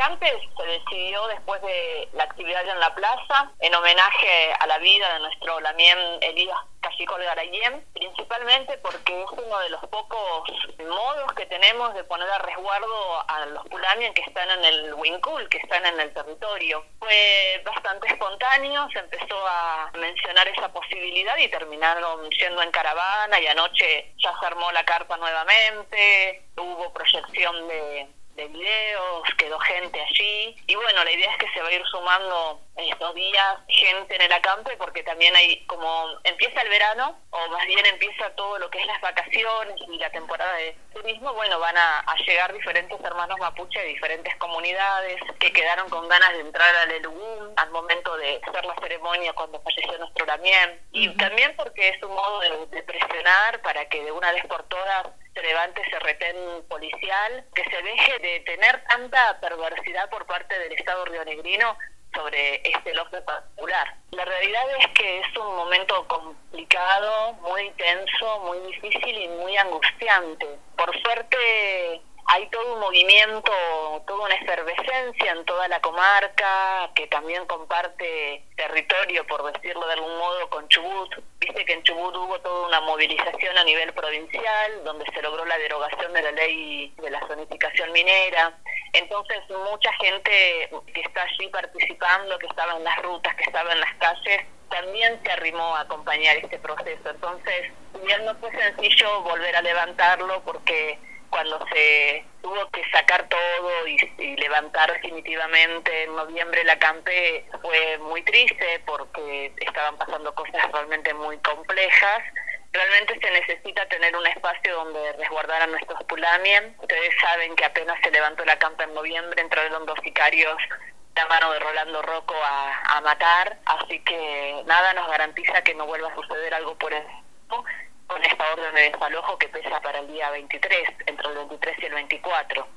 acampe se decidió después de la actividad en la plaza, en homenaje a la vida de nuestro Lamien Elías Cachicol Garayem, principalmente porque es uno de los pocos modos que tenemos de poner a resguardo a los pulamien que están en el Huincul, que están en el territorio. Fue bastante espontáneo, se empezó a mencionar esa posibilidad y terminaron yendo en caravana, y anoche ya se armó la carpa nuevamente, hubo proyección de videos, quedó gente allí, y bueno, la idea es que se va a ir sumando en estos días gente en el acampe, porque también hay, como empieza el verano, o más bien empieza todo lo que es las vacaciones y la temporada de turismo, bueno, van a llegar diferentes hermanos mapuche de diferentes comunidades que quedaron con ganas de entrar al Elugún al momento de hacer la ceremonia cuando falleció nuestro Lamien, y también porque es un modo de presionar para que de una vez por todas se levante ese retén policial, que se deje de tener tanta perversidad por parte del Estado rionegrino sobre este lote particular. La realidad es que es un momento complicado, muy tenso, muy difícil y muy angustiante. Por suerte hay todo un movimiento, toda una efervescencia en toda la comarca, que también comparte territorio, por decirlo de algún modo, con Chubut. Viste que en Chubut hubo toda una movilización a nivel provincial, donde se logró la derogación de la ley de la zonificación minera. Entonces mucha gente que está allí participando, que estaba en las rutas, que estaba en las calles, también se arrimó a acompañar este proceso. Entonces, bien no fue sencillo volver a levantarlo, porque cuando se tuvo que sacar todo y levantar definitivamente en noviembre el acampe, fue muy triste porque estaban pasando cosas realmente muy complejas. Realmente se necesita tener un espacio donde resguardar a nuestros pulamien. Ustedes saben que apenas se levantó el acampe en noviembre, entraron 2 sicarios la mano de Rolando Rocco a matar, así que nada nos garantiza que no vuelva a suceder algo por eso, con esta orden de desalojo que pesa para el día 23, entre el 23 y el 24.